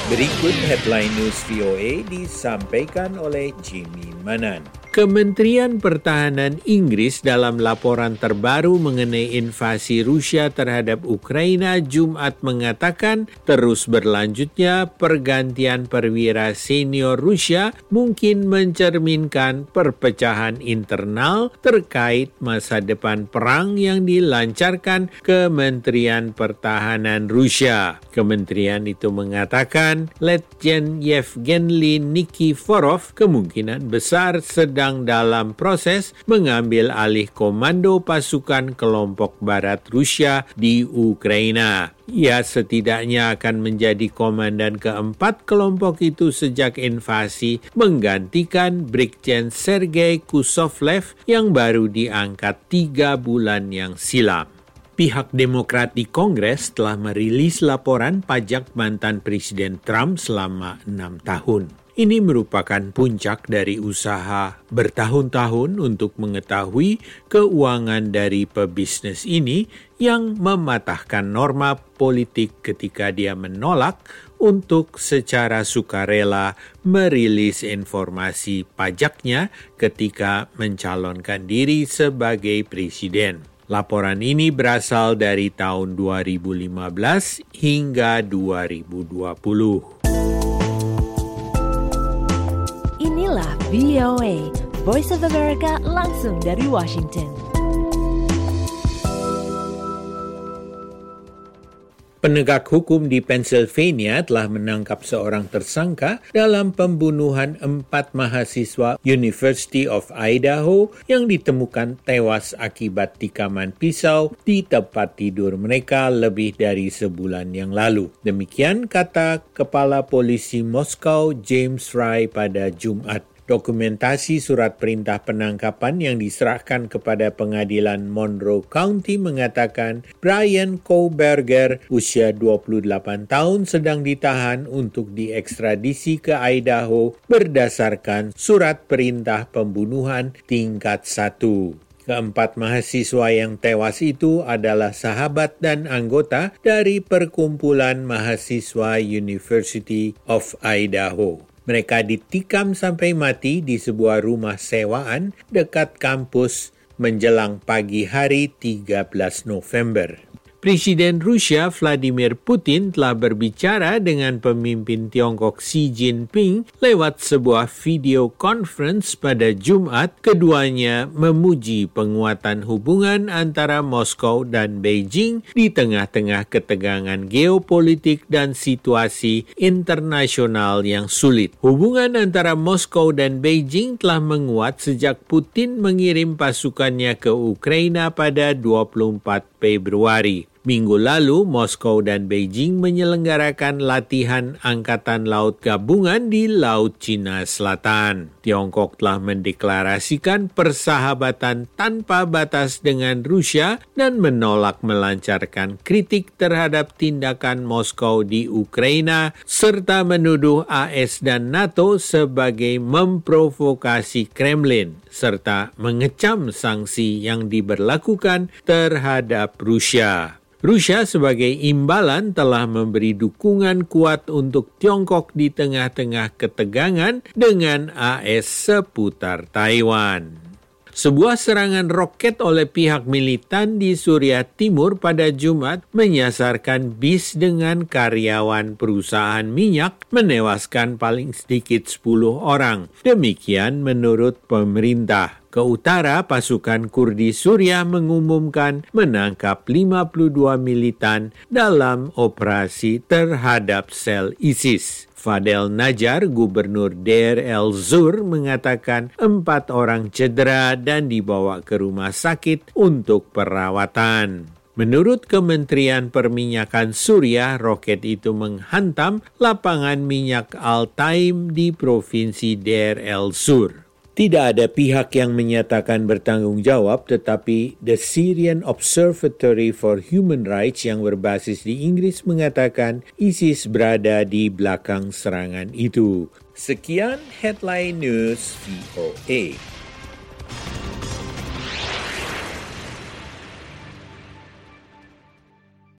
Berikut headline news VOA disampaikan oleh Jimmy Manan. Kementerian Pertahanan Inggris dalam laporan terbaru mengenai invasi Rusia terhadap Ukraina Jumat mengatakan terus berlanjutnya pergantian perwira senior Rusia mungkin mencerminkan perpecahan internal terkait masa depan perang yang dilancarkan Kementerian Pertahanan Rusia. Kementerian itu mengatakan Letjen Yevgeny Nikiforov kemungkinan besar sedang dalam proses mengambil alih komando pasukan kelompok barat Rusia di Ukraina. Ia setidaknya akan menjadi komandan keempat kelompok itu sejak invasi, menggantikan Brigjen Sergei Kusovlev yang baru diangkat 3 bulan yang silam. Pihak Demokrat di Kongres telah merilis laporan pajak mantan Presiden Trump selama 6 tahun. Ini merupakan puncak dari usaha bertahun-tahun untuk mengetahui keuangan dari pebisnis ini yang mematahkan norma politik ketika dia menolak untuk secara sukarela merilis informasi pajaknya ketika mencalonkan diri sebagai presiden. Laporan ini berasal dari tahun 2015 hingga 2020. Inilah VOA, Voice of America langsung dari Washington. Penegak hukum di Pennsylvania telah menangkap seorang tersangka dalam pembunuhan 4 mahasiswa University of Idaho yang ditemukan tewas akibat tikaman pisau di tempat tidur mereka lebih dari sebulan yang lalu. Demikian kata Kepala Polisi Moskow James Rye pada Jumat. Dokumentasi surat perintah penangkapan yang diserahkan kepada pengadilan Monroe County mengatakan Brian Kohberger, usia 28 tahun, sedang ditahan untuk diekstradisi ke Idaho berdasarkan surat perintah pembunuhan tingkat 1. Keempat mahasiswa yang tewas itu adalah sahabat dan anggota dari perkumpulan mahasiswa University of Idaho. Mereka ditikam sampai mati di sebuah rumah sewaan dekat kampus menjelang pagi hari 13 November. Presiden Rusia Vladimir Putin telah berbicara dengan pemimpin Tiongkok Xi Jinping lewat sebuah video conference pada Jumat. Keduanya memuji penguatan hubungan antara Moskow dan Beijing di tengah-tengah ketegangan geopolitik dan situasi internasional yang sulit. Hubungan antara Moskow dan Beijing telah menguat sejak Putin mengirim pasukannya ke Ukraina pada 24 Februari. Minggu lalu, Moskow dan Beijing menyelenggarakan latihan Angkatan Laut Gabungan di Laut Cina Selatan. Tiongkok telah mendeklarasikan persahabatan tanpa batas dengan Rusia dan menolak melancarkan kritik terhadap tindakan Moskow di Ukraina, serta menuduh AS dan NATO sebagai memprovokasi Kremlin, serta mengecam sanksi yang diberlakukan terhadap Rusia. Rusia sebagai imbalan telah memberi dukungan kuat untuk Tiongkok di tengah-tengah ketegangan dengan AS seputar Taiwan. Sebuah serangan roket oleh pihak militan di Suriah Timur pada Jumat menyasarkan bis dengan karyawan perusahaan minyak, menewaskan paling sedikit 10 orang. Demikian menurut pemerintah. Ke utara, pasukan Kurdi Suriah mengumumkan menangkap 52 militan dalam operasi terhadap sel ISIS. Fadel Najjar, gubernur Deir el-Zur, mengatakan 4 orang cedera dan dibawa ke rumah sakit untuk perawatan. Menurut Kementerian Perminyakan Suriah, roket itu menghantam lapangan minyak Al-Taim di Provinsi Deir el-Zur. Tidak ada pihak yang menyatakan bertanggung jawab, tetapi The Syrian Observatory for Human Rights yang berbasis di Inggris mengatakan ISIS berada di belakang serangan itu. Sekian Headline News VOA.